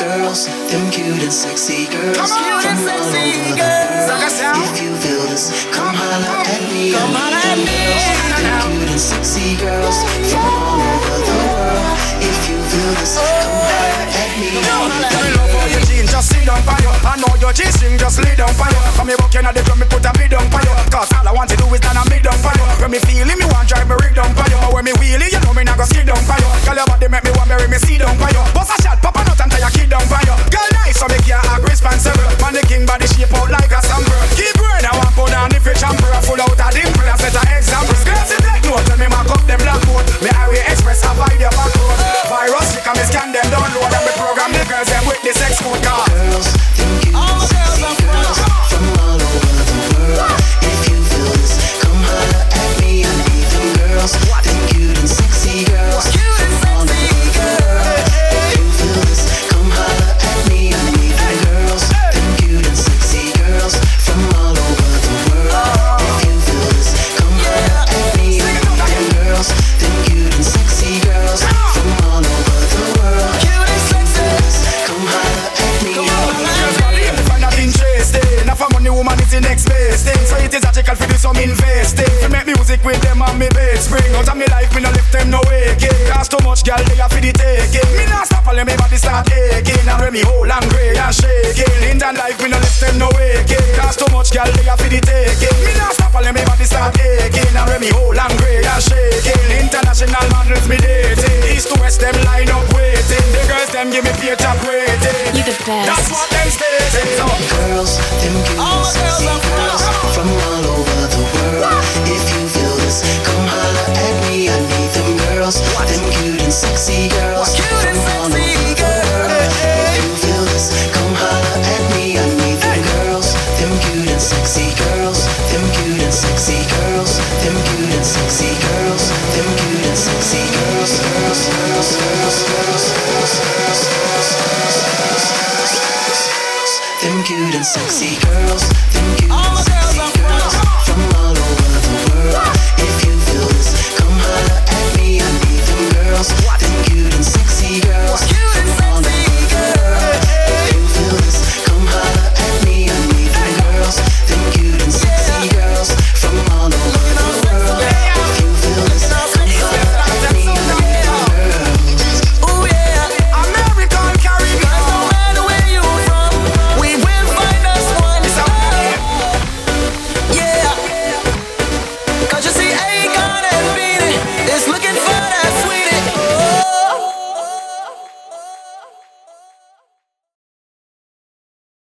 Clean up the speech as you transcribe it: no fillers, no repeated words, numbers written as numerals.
girls, them cute and sexy girls from all over the world. If you feel this, come holla at me. Come holla at me. Them cute and sexy girls from all over the world. If you feel this, come holla at me. Just sit down for you. I know your G-string just lay down for you. Come here, buck in the drum, me put a beat down for you. Cause all I want to do is down a me down for you. When me feeling, me want drive me rig down for you. But when me wheelie, you know me not go skid down for you. Girl, your body make me want bury me see down for you. Bust a shot, pop a nut and tie your kid down for you. Girl, nice, so me can't act responsible. Man, the king body shape out like a sample. Keep going, I want put on the fish and full out a dimple and set a example. Girls, you take note, tell me mark up them blackboard. Me highway express, avoid your back road. Virus, you can me scan them download and me program the girls them with this sex code car. Girls, them cute and sexy girls from all over the world. If you feel this, come holla at me. I need them girls, them cute and sexy girls from all over the world. If you feel this, come holla at me. I need them girls, them cute and sexy girls from all over the world. If you feel this, come holla at me. I need them girls, them cute and sexy girls from all over the world. If you feel this, come holla at me. Enough for money, woman is the next best thing. So it is logical for do some investing. To make music with them and me best spring. Out of me life, me no left them no waking. Cause too much girl, they are for the taking. Me not stop all me body start aching. And when me whole and grey and shaking. In that life, me no left them no waking. Cause too much girl, they are for the taking. Me not stop all me body start aching. And when me whole and grey and shaking. International models me dating. East to west, them line up waiting. The girls, them give me pay top rating. You the best. That's what them stating. So girls, them cute and sexy girls from all over the world. If you feel this, come holla at me. I need them girls, them cute and sexy girls from all over the world. If you feel this, come holla at me. I need them girls, them cute and sexy girls, them cute and sexy girls, them cute and sexy girls, them cute and sexy girls, girls, girls, girls, girls, girls, girls, girls, girls, girls. Them cute and sexy girls, them cute and sexy girls from all over the world. If you feel this, come holla at me. I need them girls, them cute and sexy girls from all